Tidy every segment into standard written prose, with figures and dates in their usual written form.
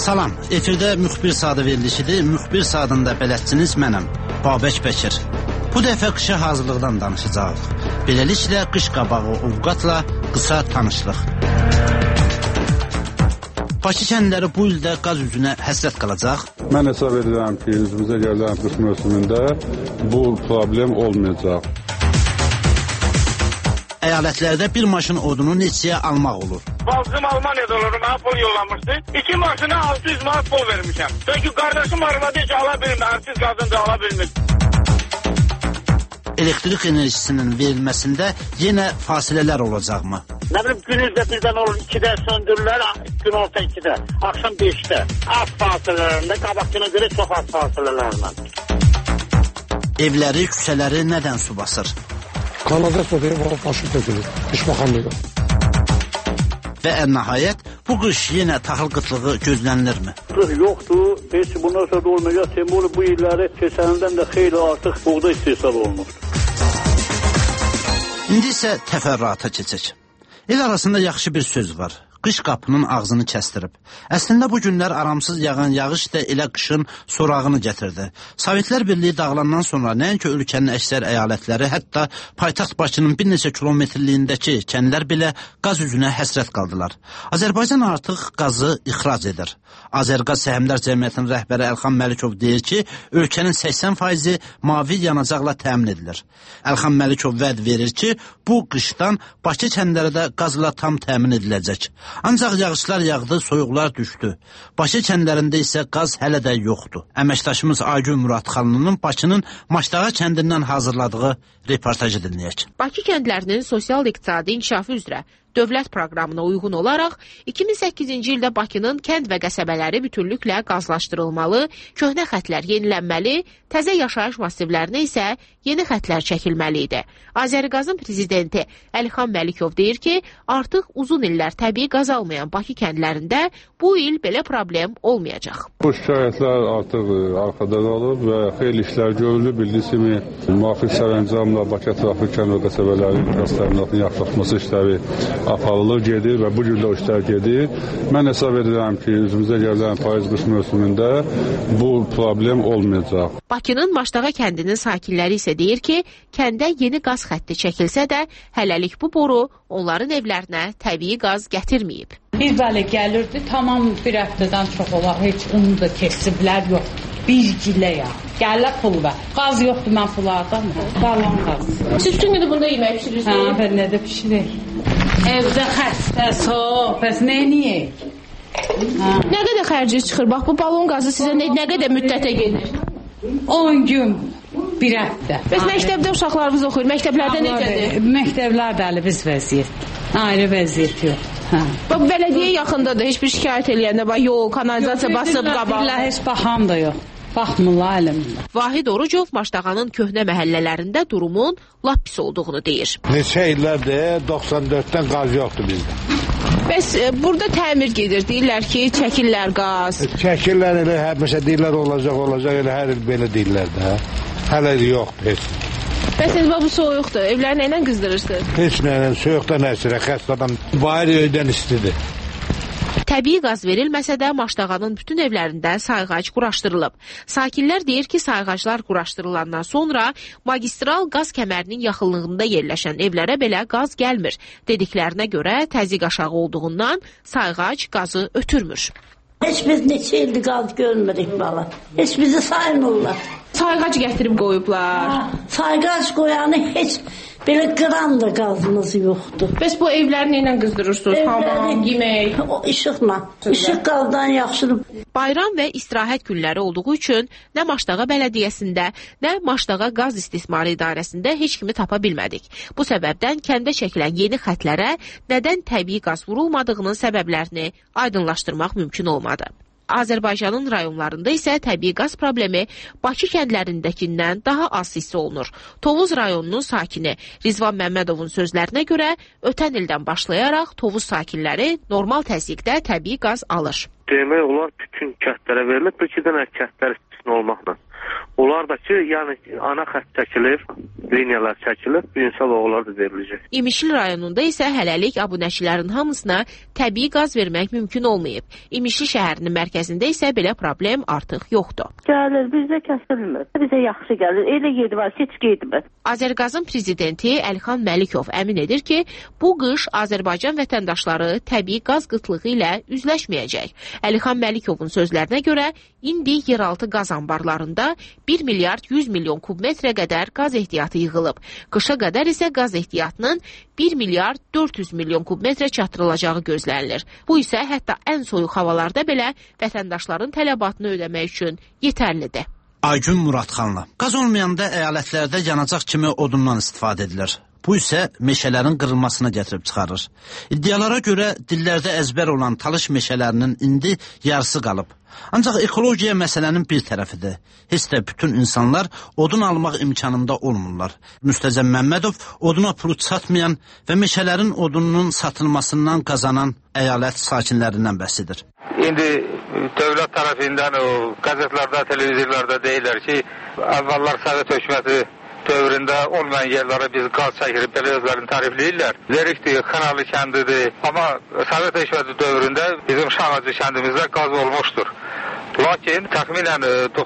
Salam, efirdə müxbir saatı verilişidir. Müxbir saatında bələdçiniz mənəm, Babək Bəkir. Bu dəfə qışa hazırlıqdan danışacağıq. Beləliklə qış qabağı ovqatla qısa tanışlıq. Bakı kəndləri bu ildə qaz üzünə həsrət qalacaq. Mən hesab edirəm ki, üzümüzə gələn qış mövsümündə bu problem olmayacaq. Əyalətlərdə bir maşın odunu neçəyə almaq olur? Bazım Almaniyada olur, mənə pul yollamışdı. 2 maşına 600 manat pul vermişəm. Çünki qardaşım arvadı heç ala bilmir, hərsiz qadın da ala bilmir. Elektrik enerjisinin verilməsində yenə fasilələr olacaqmı? Nə bilim, günüzdə birdən olur, 2-də söndürürlər, gün orta 2-də, axşam 5-də. Az fasilələrində, qabaqçına görə çox az fasilələrlə. Evləri, küçələri nədən su basır? Kanalizasiya deyib, başı tökülür, iş baxanlığı. Və ən nəhayət, bu qış yenə taxıl qıtlığı gözlənilirmi? Qış yoxdur, heç bundan sonra da olmayacaq. Semolu bu illəri keçəndən də xeyli artıq buğda istehsal olunur. İndi isə təfərrüata keçək. El arasında yaxşı bir söz var. Qış qapının ağzını kəstirib. Əslində bu günlər aramsız yağan yağış da elə qışın sorağını gətirdi. Sovetlər Birliyi dağılandan sonra nəinki ölkənin əksər əyalətləri, hətta paytaxt Bakının bir neçə kilometrliyindəki kəndlər belə qaz üzünə həsrət qaldılar. Azərbaycan artıq qazı ixrac edir. Azərqaz Səhmdar Cəmiyyətinin rəhbəri Əlxan Məlikov deyir ki, ölkənin 80%-i mavi yanacaqla təmin edilir. Əlxan Məlikov vəd verir ki, bu qışdan Bakı kəndləri də qazla tam təmin ediləcək. Ancaq yağışlar yağdı, soyuqlar düşdü. Bakı kəndlərində isə qaz hələ də yoxdur. Əməkdaşımız Aygün Muradxanlının Bakının Maçdağa kəndindən hazırladığı reportajı dinləyək. Bakı kəndlərinin sosial-iqtisadi inkişafı üzrə dövlət proqramına uyğun olaraq 2008-ci ildə Bakının kənd və qəsəbələri bütünlüklə qazlaşdırılmalı, köhnə xətlər yenilənməli, təzə yaşayış massivlərinə isə yeni xətlər çəkilməli idi. Azərqazın prezidenti Əlxan Məlikov deyir ki, artıq uzun illər təbii qaz almayan Bakı kəndlərində bu il belə problem olmayacaq. Bu şikayətlər artıq arxada qalıb və xeyli işlər görülür. Bildiyiniz kimi, müvafiq sərəncamla Bakı ətrafı kənd və qəsəbələrin qaz təminatının yaxşılaşması işləri aparılır, gedir və bu gün də o işlər gedir. Mən hesab edirəm ki, üzümüzə gələn payız qış mövsümündə bu problem olmayacaq. Bakının Maçdağa kəndinin sakinləri isə deyir ki, kəndə yeni qaz xətti çəkilsə də, hələlik bu boru onların evlərinə təbii qaz gətirməyib. Bir bələ gəlirdi, tamam bir həftədən çox olar, heç onu da kesiblər yoxdur. Bir gilə ya. Gəllə pul var. Qaz yoxdur, mən pullardan mı? Balon qaz. Siz bütün günü bunda yemək pişirirsiniz? Hə, ben nə də pişirik. Evdə xəstə, soğuk, bəs neyiniyək? Nə qədər xərci çıxır? Bax, bu balon qazı sizə nə qədər müddətə gedir? 10 gün, bir həftə. Bəs məktəbdə uşaqlarımız oxuyur, məktəblərdə necədir? Məktəblərdə əli biz vəziyyət. Ayrı vəziyyət yox. Bax, bələdiyyə yaxındadır, heç bir şikayət eləyəndə, bax, yol, kanalizasiya basıb qabağa. Heç baxan da yox. Baxmırlar əlimdə. Vahid Orucov Maçdağanın köhnə məhəllələrində durumun lap pis olduğunu deyir. Neçə illərdir 94-dən qaz yoxdur bizdə. Bəs burada təmir gedir, deyirlər ki, çəkirlər qaz. Çəkirlər elə, məsələn deyirlər olacaq, elə hər il belə deyirlər də. Hələ yoxdur heç. Bəs bu soyuqdur, evləri nə ilə qızdırırsınız? Heç nə ilə, soyuqdan əsirə, xəstədən bayır öydən istidir. Təbii qaz verilməsə də Maçdağanın bütün evlərində sayğac quraşdırılıb. Sakinlər deyir ki, sayğaclar quraşdırılandan sonra magistral qaz kəmərinin yaxınlığında yerləşən evlərə belə qaz gəlmir. Dediklərinə görə təzyiq aşağı olduğundan sayğac qazı ötürmür. Heç biz neçə ildir qaz görmürük bala. Heç bizi saymırlar. Sayğac gətirib qoyublar. Sayğac qoyanı heç belə qram da qazımız yoxdur. Bəs bu evləri nə ilə qızdırırsınız? Hamam, yemək? O işıqla. İşıq qazdan yaxşıdır. Bayram və istirahət günləri olduğu üçün nə Maçdağa bələdiyyəsində, nə Maçdağa qaz istismarı idarəsində heç kimi tapa bilmədik. Bu səbəbdən kəndə çəkilən yeni xətlərə nədən təbii qaz vurulmadığının səbəblərini aydınlaşdırmaq mümkün olmadı. Azərbaycanın rayonlarında isə təbii qaz problemi Bakı kəndlərindəkindən daha az hiss olunur. Tovuz rayonunun sakini Rizvan Məmmədovun sözlərinə görə ötən ildən başlayaraq Tovuz sakinləri normal təzyiqdə təbii qaz alır. Demək olar bütün kəndlərə verilir, bir iki dənə kəndlər istisna olmaqla. Onlar da ki, yəni ana xətt çəkilir, liniyalar çəkilir, binsel oğullar da veriləcək. İmişli rayonunda isə hələlik abunəçilərin hamısına təbii qaz vermək mümkün olmayıb. İmişli şəhərinin mərkəzində isə belə problem artıq yoxdur. Gəlir, bizə kəsilmir. Bizə yaxşı gəlir. Elə yedi var, heç getmir. Azərqazın prezidenti Əlxan Məlikov əmin edir ki, bu qış Azərbaycan vətəndaşları təbii qaz qıtlığı ilə üzləşməyəcək. Əlxan Məlikovun sözlərinə görə, indi yeraltı qaz anbarlarında 1 milyard 100 milyon kubmetrə qədər qaz ehtiyatı yığılıb. Qışa qədər isə qaz ehtiyatının 1 milyard 400 milyon kubmetrə çatdırılacağı gözlənilir. Bu isə hətta ən soyuq havalarda belə vətəndaşların tələbatını ödəmək üçün yetərlidir. Aygün Muradxanlı. Qaz olmayanda əyalətlərdə yanacaq kimi odundan istifadə edilir. Bu isə meşələrin qırılmasına gətirib çıxarır. İddialara görə dillərdə əzbər olan talış meşələrinin indi yarısı qalıb. Ancaq ekologiya məsələnin bir tərəfidir. Heç də bütün insanlar odun almaq imkanında olmurlar. Müstəzəm Məmmədov oduna pulu çatmayan və meşələrin odununun satılmasından qazanan əyalət sakinlərindən bəhsidir. İndi dövlət tərəfindən o qəzetlərdə, televizorlarda deyirlər ki, əvvəllər Sovet hökuməti dövründə olmayan yerlərə biz qaz çəkirib, belə özlərini tərifləyirlər. Lerikdir, Xınalı kəndidir. Amma Sovet hökuməti dövründə bizim Şağacı kəndimizdə qaz olmuşdur. Lakin təxminən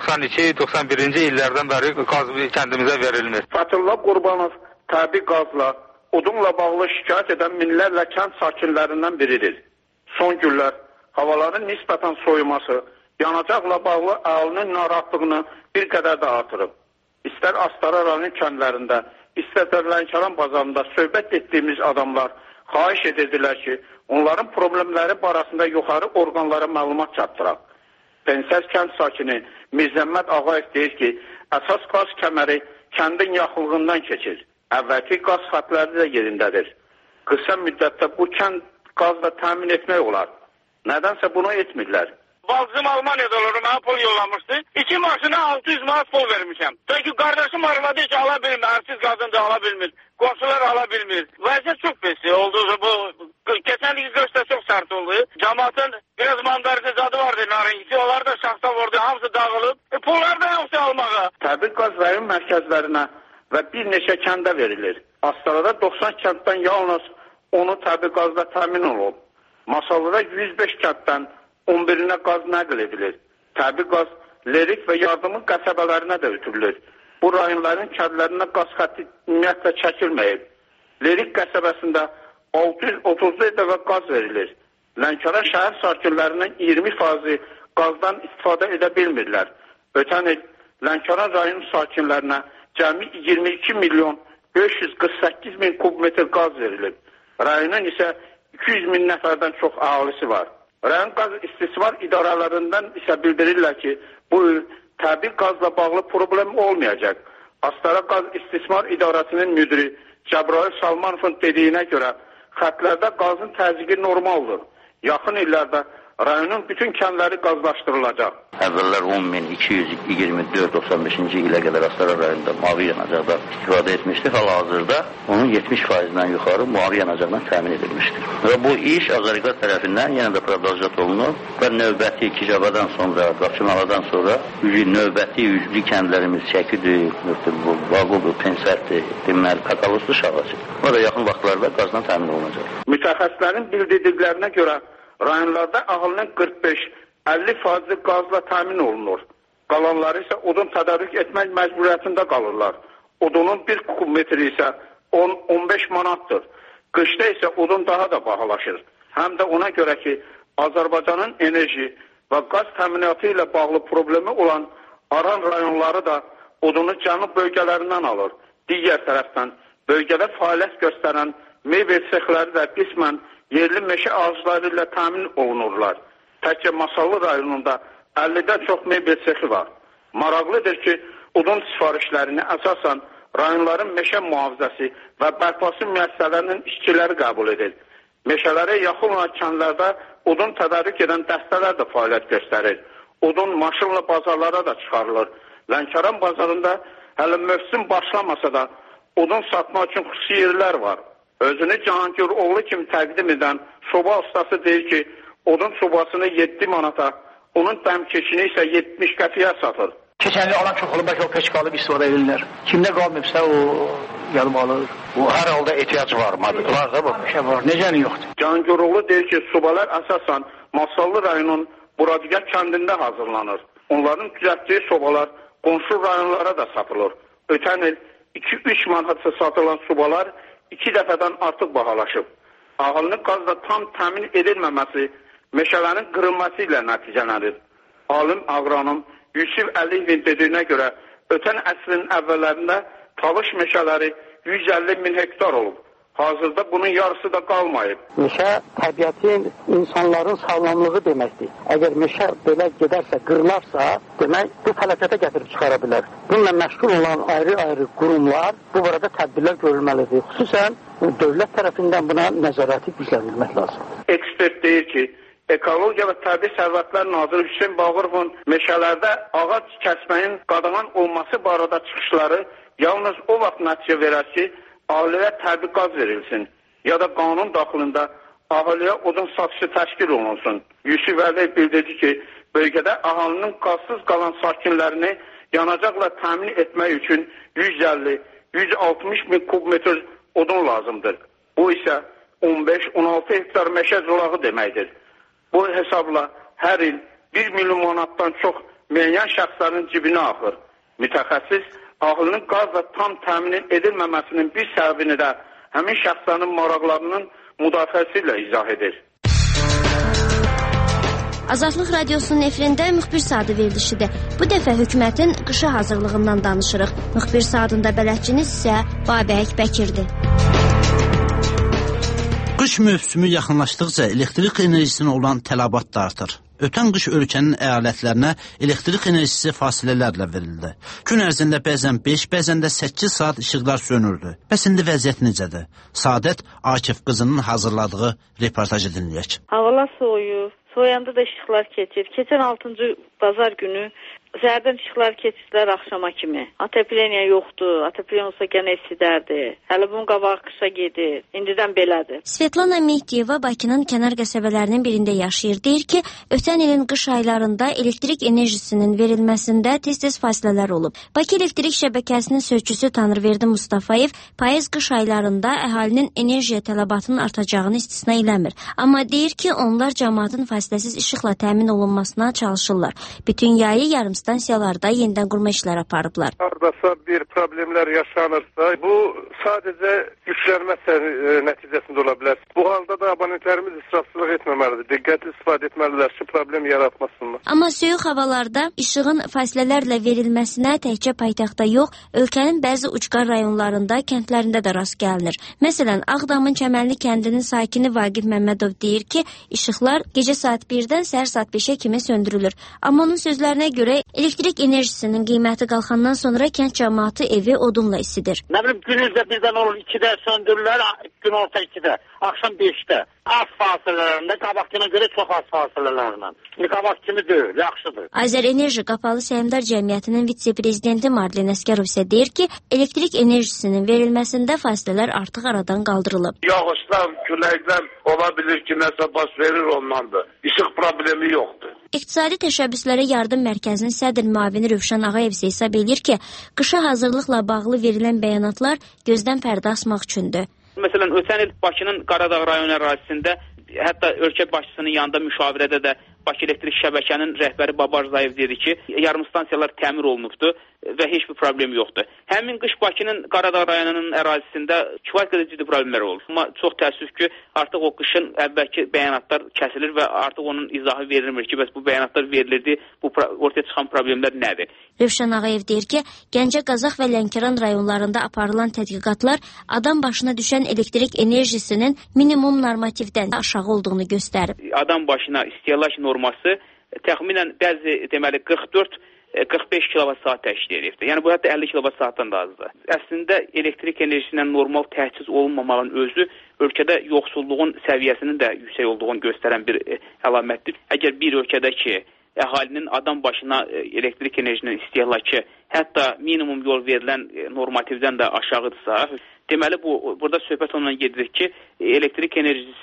92-91-ci illərdən bəri qaz kəndimizə verilmir. Fətullah Qurbanov təbii qazla, odunla bağlı şikayət edən minlərlə kənd sakinlərindən biridir. Son günlər havaların nisbətən soyuması, yanacaqla bağlı əhalinin narahatlığını bir qədər də artırıb. İstər Astara rayon kəndlərində, istər Lənkəran bazarında söhbət etdiyimiz adamlar xahiş edirdilər ki, onların problemləri barəsində yuxarı orqanlara məlumat çatdıraq. Pensəz kənd sakini Mirzəmmət Ağayev deyir ki, əsas qaz kəməri kəndin yaxınlığından keçir. Əvvəlki qaz xətləri də yerindədir. Qısa müddətdə bu kənd qazla təmin etmək olar. Nədənsə bunu etmirlər. Bacım Almaniyada olur, mənə pul yollamışdı. 2 maşına 600 manat pul vermişəm. Çünki qardaşım arvadı ki, ala bilmir, hərsiz qazını da ala bilmir. Qonşular ala bilmir. Vəziyyət çox pis oldu. Bu keçən il qışda çox sərt oldu. Cəmaatın biraz mandarinizadı vardı, naringisi. Onlar da şaxta vurdu, hamısı dağılıb. Pullar da yoxsa almağa. Təbii qaz rayon mərkəzlərinə və bir neçə kəndə verilir. Astarada 90 kənddən yalnız onu təbii qazla təmin olub. Masallıda 105 kənddən 11-nə qaz nəql edilir. Təbii qaz Lerik və yardımın qəsəbələrinə də ötürülür. Bu rayonların kəndlərinə qaz xətti ümumiyyətlə çəkilməyib. Lerik qəsəbəsində 630 dəfə qaz verilir. Lənkəran şəhər sakinlərinin 20% qazdan istifadə edə bilmirlər. Ötən il Lənkəran rayon sakinlərinə cəmi 22 milyon 548 min kubmetr qaz verilib. Rayonun isə 200 min nəfərdən çox əhalisi var. Rayon qaz istismar idarələrindən isə bildirirlər ki, bu il təbii qazla bağlı problem olmayacaq. Astara Qaz İstismar İdarəsinin müdiri Cəbrayil Salmanovun dediyinə görə xətlərdə qazın təzyiqi normaldır. Yaxın illərdə rayonun bütün kəndləri qazlaşdırılacaq. Əvvəllər 10.224-95-ci ilə qədər Astara rayonunda mavi yanacaqda istifadə etmişdir. Hal-hazırda onun 70%-dən yuxarı mavi yanacaqla təmin edilmişdir. Və bu iş Azərqaz tərəfindən yenə də prodajat olunur və növbəti Kicabadan sonra, Qaçımalıdan sonra növbəti yüzlü kəndlərimiz Şəkidir, Vaqodur, Pensərdir, deməli, Kataloslu Şağacı. O da yaxın vaxtlarda qazla təmin olunacaq. Mütəxəssislərin bildirdiklərinə görə rayonlarda əhalinin 45-50% qazla təmin olunur. Qalanları isə odun tədarük etmək məcburiyyətində qalırlar. Odunun 1 kubmetri isə 10-15 manatdır. Qışda isə odun daha da bahalaşır. Həm də ona görə ki, Azərbaycanın enerji və qaz təminatı ilə bağlı problemi olan Aran rayonları da odunu cənub bölgələrindən alır. Digər tərəfdən bölgədə fəaliyyət göstərən mebel sexləri də qismən yerli meşə ağacları ilə təmin olunurlar. Təkcə Masallı rayonunda 50-dən çox mebel sexi var. Maraqlıdır ki, odun sifarişlərini əsasən rayonların meşə mühafizəsi və bərpası müəssisələrinin işçiləri qəbul edir. Meşələrə yaxın olan kəndlərdə odun tədarük edən dəstələr də fəaliyyət göstərir. Odun maşınla bazarlara da çıxarılır. Lənkəran bazarında hələ mövsüm başlamasa da odun satmaq üçün xüsusi yerlər var. Özünü Cahangir oğlu kimi təqdim edən soba ustası deyir ki, odun sobasını 7 manata, onun dəmkeşini isə 70 qəpiyə satır. Keçənli alan çox olub, bəlkə o peçka alıb istifadə edirlər. Kimdə qalmayıbsa o yanıb alır. Bu hər halda ehtiyac var mı? Var da bu. Şey var, necəni yoxdur? Cangoroğlu deyir ki, sobalar əsasən Masallı rayonun Buradigah kəndində hazırlanır. Onların düzəltdiyi sobalar qonşu rayonlara da satılır. Ötən il 2-3 manatsa satılan sobalar 2 dəfədən artıq bahalaşıb. Ağılının qazla tam təmin edilməməsi meşələrin qırılması ilə nəticələnir. Alim aqronom Yusuf Əliyevin dediyinə görə ötən əsrin əvvəllərində talış meşələri 150 min hektar olub. Hazırda bunun yarısı da qalmayıb. Meşə təbiətin, insanların sağlamlığı deməkdir. Əgər meşə belə gedərsə, qırılarsa, demək bu fəlakətə gətirib çıxara bilər. Bununla məşğul olan ayrı-ayrı qurumlar bu barədə tədbirlər görülməlidir. Xüsusən dövlət tərəfindən buna nəzarəti gücləndirmək lazım. Ekspert deyir ki, Ekologiya və Təbii Sərvətlər Naziri Hüseyn Bağırovun meşələrdə ağac kəsməyin qadağan olması barədə çıxışları yalnız o vaxt nəticə verər ki, ahaliyə təbii qaz verilsin ya da qanun daxilində ahaliyə odun satışı təşkil olunsun. Yusuf Əliyev bildirdi ki, bölgədə ahalinin qazsız qalan sakinlərini yanacaqla təmin etmək üçün 150-160 min kubmetr odun lazımdır. Bu isə 15-16 hektar meşə zolağı deməkdir. Bu hesabla hər il 1 milyon manatdan çox müəyyən şəxslərin cibinə axır. Mütəxəssis ahılının qazla tam təmin edilməməsinin bir səbəbini də həmin şəxslərin maraqlarının müdafiəsi ilə izah edir. Azadlıq Radiosunun efirində müxbir saatı verilişidir. Bu dəfə hökumətin qışa hazırlığından danışırıq. Müxbir saatında bələdçiniz isə Babək Bəkirdir. Qış mövsümü yaxınlaşdıqca elektrik enerjisinə olan tələbat da artır. Ötən qış ölkənin əyalətlərinə elektrik enerjisi fasilələrlə verildi. Gün ərzində bəzən 5, bəzən də 8 saat işıqlar sönürdü. Bəs indi vəziyyət necədir? Sadət Akif qızının hazırladığı reportajı dinləyək. Havalar soyuyur, soyanda da işıqlar keçir. Keçən 6-cı bazar günü səhərdən işıqlar keçirlər axşama kimi. Atepleniya yoxdur, ateplen olsa gənə isidərdi. Hələ bunun qabağı qışa gedir, indidən belədir. Svetlana Mehdiyeva Bakının kənar qəsəbələrinin birində yaşayır. Deyir ki, ötən ilin qış aylarında elektrik enerjisinin verilməsində tez-tez fasilələr olub. Bakı elektrik şəbəkəsinin sözçüsü Tanrıverdi Mustafayev payız qış aylarında əhalinin enerjiyə tələbatının artacağını istisna eləmir. Amma deyir ki, onlar cəmaatın fasiləsiz işıqla təmin olunmasına çalışırlar. Bütün yayı yarımstansiyalarda yenidən qurma işləri aparıblar. Hardasa bir problemlər yaşanırsa, bu sadəcə yüklənmə nəticəsində ola bilər. Bu halda da abonentlərimiz israfçılıq etməməlidir. Diqqətli istifadə etməlidirlər ki, problem yaratmasınlar. Amma soyuq havalarda işığın fasilələrlə verilməsinə təkcə paytaxtda yox, ölkənin bəzi ucqar rayonlarında, kəndlərində də rast gəlinir. Məsələn, Ağdamın Çəmənli kəndinin sakini Vaqif Məmmədov deyir ki, işıqlar gecə saat 1-dən səhər saat 5-ə kimi söndürülür. Amma onun sözlərinə görə elektrik enerjisinin qiyməti qalxandan sonra kənd cəmaatı evi odunla isidir. Nə bilim, günüzdə birdən olur 2-də söndürürlər, gün orta 2-də, axşam 5-də. Az fasilələrində, qabaqçına görə çox az fasilələrlə. Qabaq kimi deyil, yaxşıdır. Azərenerji Qapalı Səhmdar Cəmiyyətinin vitse-prezidenti Marlen Əsgərov isə deyir ki, elektrik enerjisinin verilməsində fasilələr artıq aradan qaldırılıb. Yağışlar, küləklər ola bilir ki, nəsə baş verir ondandır. İşıq problemi yoxdur. İqtisadi Təşəbbüslərə Yardım Mərkəzinin sədr müavini Rövşən Ağayev isə hesab edir ki, qışa hazırlıqla bağlı verilən bəyanatlar gözdən pərdə asmaq üçündür. Məsələn, ötən il Bakının Qaradağ rayon ərazisində, hətta ölkə başçısının yanında müşavirədə də Bakı elektrik şəbəkənin rəhbəri Babar Zayev dedi ki, yarımstansiyalar təmir olunubdur və heç bir problem yoxdur. Həmin qış Bakının Qaradağ rayonunun ərazisində kifayət qədər ciddi problemlər olur. Amma çox təəssüf ki, artıq o qışın əvvəlki bəyanatlar kəsilir və artıq onun izahı verilmir ki, bəs bu bəyanatlar verilirdi, bu ortaya çıxan problemlər nədir? Rövşən Ağayev deyir ki, Gəncə, Qazax və Lənkəran rayonlarında aparılan tədqiqatlar adam başına düşən elektrik enerjisinin minimum normativdən aşağı olduğunu göstərib. Adam başına istehlak norması təxminən bəzi deməli 44-45 kilovat-saat təşkil edir. Yəni bu hətta 50 kilovat-saatdan da azdır. Əslində elektrik enerjisindən normal təchiz olunmamağın özü ölkədə yoxsulluğun səviyyəsinin də yüksək olduğunu göstərən bir əlamətdir. Əgər bir ölkədəki əhalinin adam başına elektrik enerjisinin istehlakı hətta minimum yol verilən normativdən də aşağıdırsa, deməli burada söhbət ondan gedir ki, elektrik enerjisi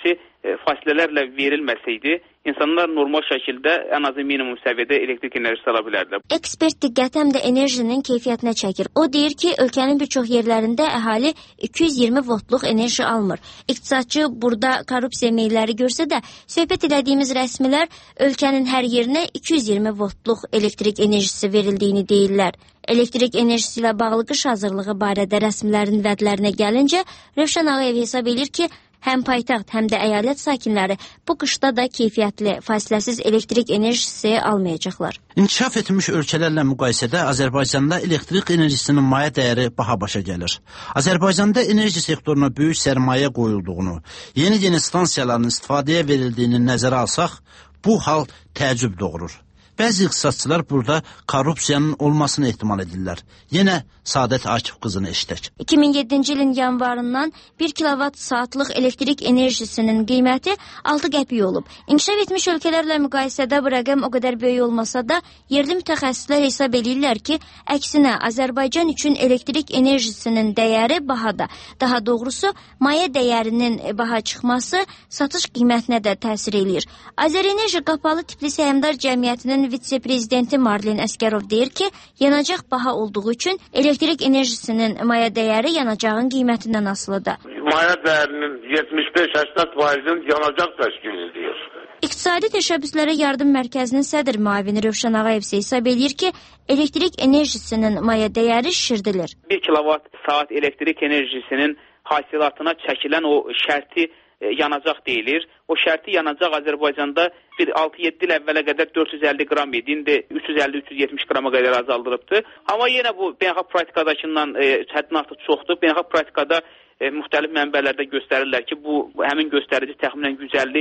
fasilələrlə verilməsəydi, insanlar normal şəkildə ən azı minimum səviyyədə elektrik enerjisi ala bilərdilər. Ekspert diqqət həm də enerjinin keyfiyyətinə çəkir. O deyir ki, ölkənin bir çox yerlərində əhali 220 voltluq enerji almır. İqtisadçı burada korrupsiya meyilləri görsə də, söhbət elədiyimiz rəsmilər ölkənin hər yerinə 220 voltluq elektrik enerjisi verildiyini deyirlər. Elektrik enerjisi ilə bağlı qış hazırlığı barədə rəsmilərin vədlərinə gəlincə, Rövşən Ağayev hesab edir ki, həm paytaxt, həm də əyalət sakinləri bu qışda da keyfiyyətli, fasiləsiz elektrik enerjisi almayacaqlar. İnkişaf etmiş ölkələrlə müqayisədə Azərbaycanda elektrik enerjisinin maya dəyəri baha başa gəlir. Azərbaycanda enerji sektoruna böyük sərmayə qoyulduğunu, yeni stansiyaların istifadəyə verildiyini nəzərə alsaq, bu hal təəccüb doğurur. Bəzi iqtisadçılar burada korrupsiyanın olmasını ehtimal edirlər. Yenə Saadət Akif qızını eşitək. 2007-ci ilin yanvarından 1 kilovat saatlıq elektrik enerjisinin qiyməti 6 qəpik olub. İnkişaf etmiş ölkələrlə müqayisədə bu rəqəm o qədər böyük olmasa da, yerli mütəxəssislər hesab edirlər ki, əksinə Azərbaycan üçün elektrik enerjisinin dəyəri bahada. Daha doğrusu, maya dəyərinin baha çıxması satış qiymətinə də təsir eləyir. Azərenerji qapalı tipli səhmdar cəmiyyətinin vitse-prezidenti Marlen Əsgərov deyir ki, yanacaq baha olduğu üçün elektrik enerjisinin maya dəyəri yanacağın qiymətindən asılıdır. Maya dəyərinin 75-80%-nin yanacaq təşkil edir. İqtisadi Təşəbbüslərə Yardım Mərkəzinin sədr müavini Rövşən Ağayev isə hesab edir ki, elektrik enerjisinin maya dəyəri şişirdilir. 1 kilovat saat elektrik enerjisinin hasilatına çəkilən o şərti yanacaq deyilir. O şərti yanacaq Azərbaycanda bir 6-7 il əvvələ qədər 450 qram idi. İndi 350-370 qrama qədər azaldılıbdır. Amma yenə bu beynəlxalq praktikadakından həddən artıq çoxdur. Beynəlxalq praktikada müxtəlif mənbələrdə göstərirlər ki, bu həmin göstərici təxminən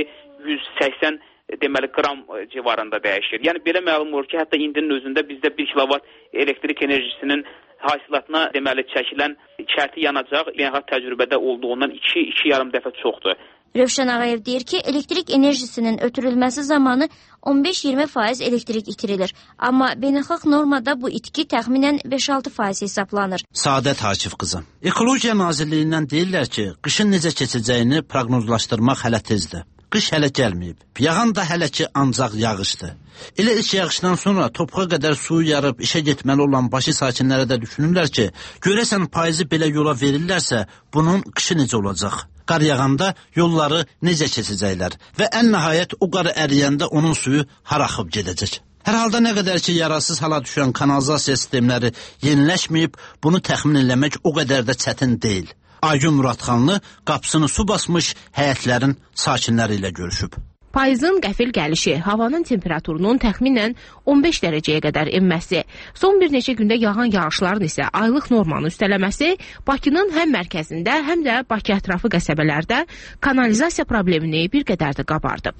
150-180 deməli qram civarında dəyişir. Yəni belə məlum olur ki, hətta indinin özündə bizdə 1 kilovat elektrik enerjisinin hasilatına deməli çəkilən şərti yanacaq beynəlxalq təcrübədə olduğundan 2-2,5 dəfə çoxdur. Rövşən Ağayev deyir ki, elektrik enerjisinin ötürülməsi zamanı 15-20% elektrik itirilir. Amma beynəlxalq normada bu itki təxminən 5-6% hesablanır. Saadət Akif qızı. Ekologiya Nazirliyindən deyirlər ki, qışın necə keçəcəyini proqnozlaşdırmaq hələ tezdir. Qış hələ gəlməyib. Yağan da hələ ki ancaq yağışdır. Elə ilk yağışdan sonra topuğa qədər suyu yarıb işə getməli olan Bakı sakinləri də düşünürlər ki, görəsən payızı belə yola verirlərsə, bunun qışı necə olacaq? Qar yağanda yolları necə keçəcəklər və ən nəhayət o qar əriyəndə onun suyu hara axıb gedəcək? Hər halda nə qədər ki, yararsız hala düşən kanalizasiya sistemləri yeniləşməyib, bunu təxmin eləmək o qədər də çətin deyil. Aygün Muradxanlı qapısını su basmış həyətlərin sakinləri ilə görüşüb. Payızın qəfil gəlişi, havanın temperaturunun təxminən 15 dərəcəyə qədər enməsi, son bir neçə gündə yağan yağışların isə aylıq normanı üstələməsi Bakının həm mərkəzində, həm də Bakı ətrafı qəsəbələrdə kanalizasiya problemini bir qədər də qabardıb.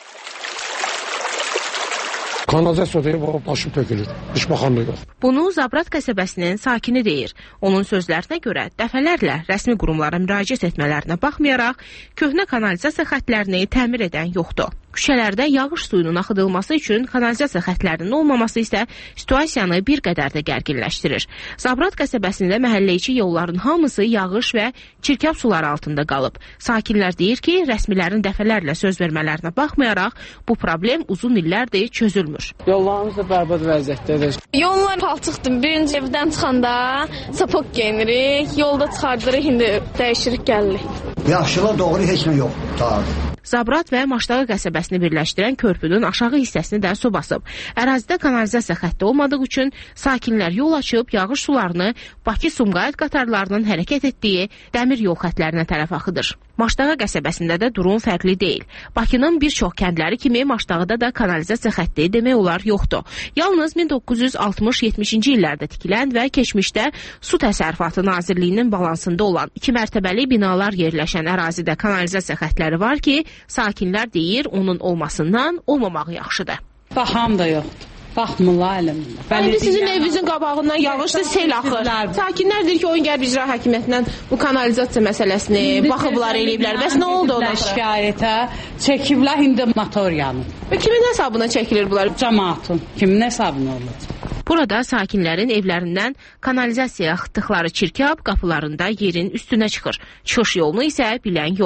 Kanalizasiya deyib, başım tökülür. Heç baxan da yox. Bunu Zabrat qəsəbəsinin sakini deyir. Onun sözlərinə görə dəfələrlə rəsmi qurumlara müraciət etmələrinə baxmayaraq, köhnə kanalizasiya xəttlərini təmir edən yoxdur. Küçələrdə yağış suyunun axıdılması üçün kanalizasiya xəttlərinin olmaması isə situasiyanı bir qədər də gərginləşdirir. Zabrat qəsəbəsində məhəlləçi yolların hamısı yağış və çirkab suları altında qalıb. Sakinlər deyir ki, rəsmilərin dəfələrlə söz vermələrinə baxmayaraq, bu problem uzun illərdir çözülmür. Yollarımız da bərbad vəziyyətdədir. Yollar palçıqdır. Birinci evdən çıxanda sapok geyinirik, yolda çıxardırıq, indi dəyişirik, gəlirik. Yaxşıla doğru heç nə yox. Zabrat və Maşdağı qəsəbəsini birləşdirən körpünün aşağı hissəsini də su basıb. Ərazidə kanalizasiya xətti olmadığı üçün sakinlər yol açıb yağış sularını Bakı-Sumqayıt qatarlarının hərəkət etdiyi dəmir yol xəttlərinə tərəf axıdır. Maşdağı qəsəbəsində də durum fərqli deyil. Bakının bir çox kəndləri kimi Maşdağıda da kanalizasiya xətti demək olar yoxdur. Yalnız 1960-70-ci illərdə tikilən və keçmişdə Su Təsərrüfatı Nazirliyinin balansında olan 2 mərtəbəli binalar yerləşən ərazidə kanalizasiya xəttləri var ki, sakinlər deyir, onun olmasından olmamağı yaxşıdır. Baxam da yoxdur. Baxmırlar eləmirlər. İndi sizin evinizin qabağından yağışlı sel axır. Sakinlər deyir ki, Oyun İcra Hakimiyyətindən bu kanalizasiya məsələsini baxıblar, eləyiblər. Bəs nə oldu ona? Şikayətə çəkiblər, indi motor yanır. Və kimin hesabına çəkilir bunlar? Cəmaatın. Kimin hesabına olacaq? Burada sakinlərin evlərindən kanalizasiya axıtdıqları çirkab qapılarında yerin üstünə çıxır. Çıxış yolunu isə bilən yoxdur.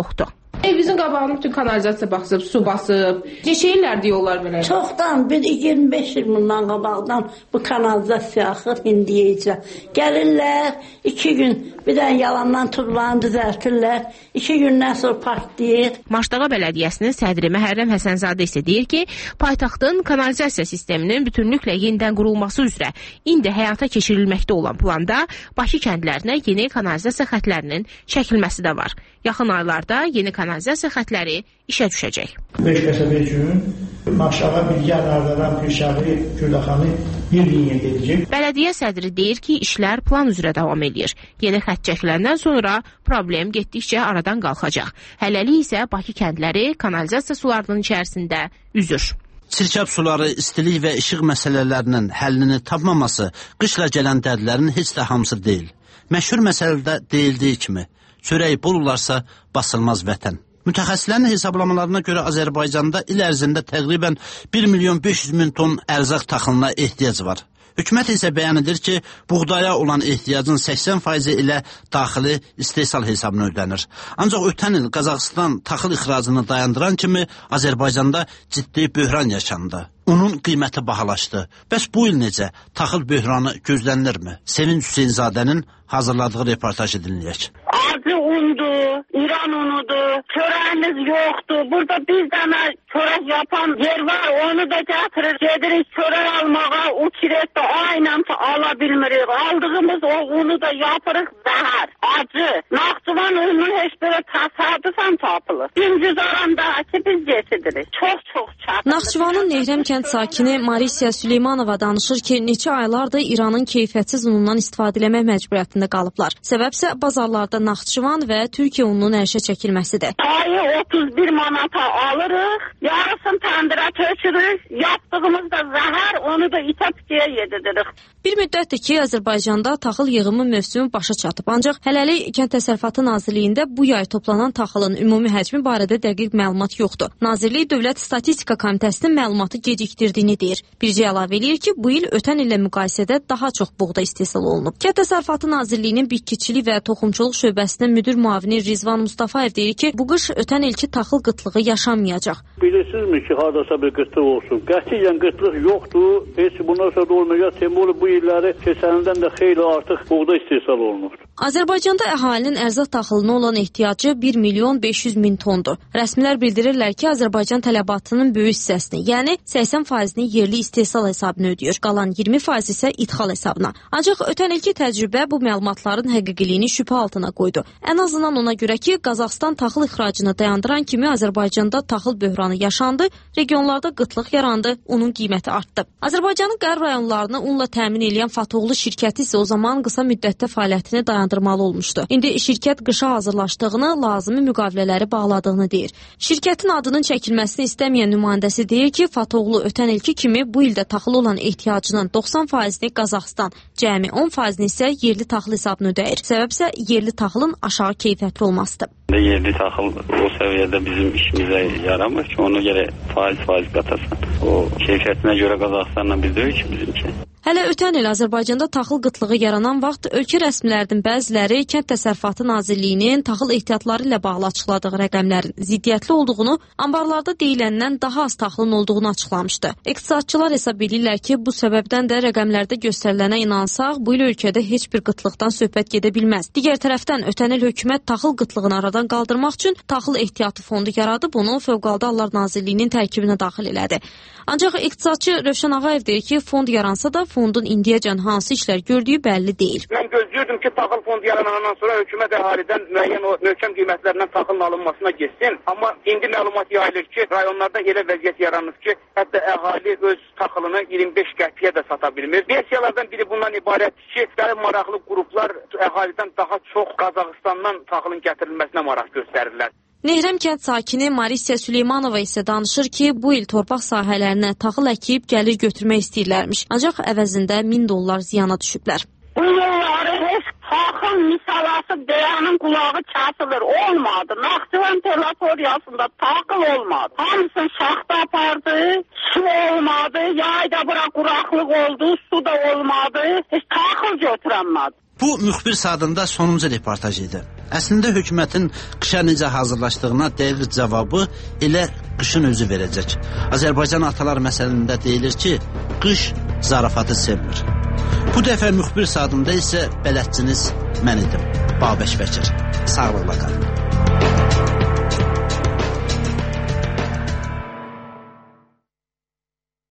Evimizin qabağını bütün kanalizasiya basıb, su basıb. Neçə illər deyirlər belə? Çoxdan, bir 25 il bundan qabaqdan bu kanalizasiya axır indiyəcə. Gəlirlər, 2 gün bir dənə yalandan turbanı düzəltirlər, 2 gündən sonra partlayır. Maşdağa Bələdiyyəsinin sədri Məhərrəm Həsənzadə isə deyir ki, paytaxtın kanalizasiya sisteminin bütünlüklə yenidən qurulması üzrə indi həyata keçirilməkdə olan planda Bakı kəndlərinə yeni kanalizasiya xətlərinin çəkilməsi də var. Yaxın aylarda yeni kanalizasiya xətləri işə düşəcək. 5 qəsəbə üçün Maşdağa, Bilgə, Nardaran, Pirşağı, Kürdəxanı bir linya gedəcək. Bələdiyyə sədri deyir ki, işlər plan üzrə davam edir. Yeni xətt çəkiləndən sonra problem getdikcə aradan qalxacaq. Hələlik isə Bakı kəndləri kanalizasiya sularının içərisində üzür. Çirkab suları, istilik və işıq məsələlərinin həllini tapmaması qışla gələn dərdlərin heç də hamısı deyil. Məşhur məsələdə deyildiyi kimi, çörək bol olarsa basılmaz vətən. Mütəxəssislərin hesablamalarına görə Azərbaycanda il ərzində təqribən 1.500.000 ton ərzaq taxılına ehtiyac var. Hökumət isə bəyan edir ki, buğdaya olan ehtiyacın 80% ilə daxili istehsal hesabına ödənir. Ancaq ötən il Qazaxıstan taxıl ixracını dayandıran kimi Azərbaycanda ciddi böhran yaşandı. Unun qiyməti bahalaşdı. Bəs bu il necə? Taxıl böhranı gözlənilirmi? Sevinç Hüseynzadənin hazırladığı reportajı dinləyək. Acı undur, İran unudur, çörəyimiz yoxdur. Burada bir dənə çörək yapan yer var, onu da gətirir. Gedirik çörək almağa, uçiretdə aynen ala bilmirik. Aldığımız o unu da yapırıq zəhər, acı. Naxçıvan unu heç belə təsadüfən tapılır. Gündüzaranda ki biz getidirik. Çox çətin. Naxçıvanın Nehrəm kənd sakini Marisiya Süleymanova danışır ki, neçə aylardır İranın keyfiyyətsiz unundan istifadə etmək məcburiyyətində qalıblar. Səbəbsə bazarlarda Naxçıvan və Türkiyə ununun ərşə çəkilməsidir. Ayı 31 manata alırıq, yarısını təndirə tökürük, yaptığımız da zəhər, onu da itə-pikiyə yedidirik. Bir müddətdir ki, Azərbaycanda taxıl yığımı mövsümü başa çatıb. Ancaq hələlik Kənd Təsərrüfatı Nazirliyində bu yay toplanan taxılın ümumi həcmi barədə dəqiq məlumat yoxdur. Nazirlik Dövlət Statistika Komitəsinin məlumatı gecikdirdiyini deyir. Bircə əlavə eləyir ki, bu il ötən illə müqayisədə daha çox buğda istehsal olunub. Kənd Təsərrüfatı Nazirliyinin bitkiçilik və toxumçuluq şöbəsinin müdür müavini Rizvan Mustafayev deyir ki, bu qış ötən ilki taxıl qıtlığı yaşanmayacaq. Bilirsinizmi ki, hardasa bir qıtlıq olsun? Qətiyyən qıtlıq yoxdur. Heç bundan sonra da olmayacaq. Temur bu illəri keçənindən də xeyli artıq buğda istehsal olunur. Azərbaycanda əhalinin ərzaq taxılına olan ehtiyacı 1.500.000 tondur. Rəsmilər bildirirlər ki, Azərbaycan tələbatının böyük hissəsini, yəni 80%-ni yerli istehsal hesabına ödəyir. Qalan 20% isə idxal hesabına. Ancaq ötən ilki təcrübə bu məlumatların həqiqiliyini şübhə altına qoydu. Ən azından ona görə ki, Qazaxıstan taxıl ixracını dayandıran kimi Azərbaycanda taxıl böhranı yaşandı, regionlarda qıtlıq yarandı, unun qiyməti artdı. Azərbaycanın qərb rayonlarını unla təmin edən Fatoğlu şirkəti isə o zaman qısa müddətdə fəaliyyətini dayandırmalı olmuşdu. İndi şirkət qışa hazırlaşdığını, lazımi müqavilələri bağladığını deyir. Şirkətin adının çəkilməsini istəməyən nümayəndəsi deyir ki, Fatoğlu ötən ilki kimi bu ildə taxıl olan ehtiyacının 90%-ni Qazaxıstan, cəmi 10%-ni isə yerli taxıl hesabına ödəyir. Səbəbsə yerli taxılın aşağı keyfiyyətli olmasıdır. Yerli taxıl o səviyyədə bizim işimizə yaramır ki, onu gərək faiz qatasan. O keyfiyyətinə görə Qazaxıstanla biz deyil ki, bizimki. Hələ ötən il Azərbaycanda taxıl qıtlığı yaranan vaxt ölkə rəsmilərinin bəziləri Kənd Təsərrüfatı Nazirliyinin taxıl ehtiyatları ilə bağlı açıkladığı rəqəmlərin ziddiyyətli olduğunu, ambarlarda deyiləndən daha az taxılın olduğunu açıqlamışdı. İqtisadçılar hesab edirlər ki, bu səbəbdən də rəqəmlərdə göstərilənə inansaq, bu il ölkədə heç bir qıtlıqdan söhbət gedə bilməz. Digər tərəfdən ötən il hökumət taxıl qıtlığını aradan qaldırmaq üçün taxıl ehtiyatı fondu yaradıb, onu Fövqəladə Hallar Nazirliyinin tərkibinə daxil elədi. Ancaq iqtisadçı Rövşən Ağayev deyir ki, fond yaransa da fondun indiyəcən hansı işlər gördüyü bəlli deyil. Mən gözləyirdim ki, taxıl fondu yaranandan sonra hökumət əhalidən müəyyən o möhkəm qiymətlərindən taxılın alınmasına geçsin. Amma indi məlumat yayılır ki, rayonlarda elə vəziyyət yaranır ki, hətta əhali öz taxılını 25 qəpiyə də sata bilmir. Versiyalardan biri bundan ibarətdir ki, maraqlı qruplar əhalidən daha çox Qazaxıstandan taxılın gətirilməsinə maraq göstərirlər. Nehrəm kənd sakini Marisiya Süleymanova isə danışır ki, bu il torpaq sahələrinə taxıl əkib gəlir götürmək istəyirlərmiş. Ancaq əvəzində $1000 ziyana düşüblər. Bu yolları heç taxıl misalası beyanın qulağı kəsilir. Olmadı. Naxçıvan teritoriyasında taxıl olmadı. Hamısını şaxta apardı, su olmadı, yayda bura quraqlıq oldu, su da olmadı. Heç taxıl yatıranmadı. Bu müxbir saatında sonuncu reportaj idi. Əslində hökumətin qışa necə hazırlaşdığına dəqiq cavabı elə qışın özü verəcək. Azərbaycan atalar məsələsində deyilir ki, qış zarafatı sevmir. Bu dəfə müxbir saatında isə bələdçiniz mən idim, Babək Bəkir. Sağlıqla qalın.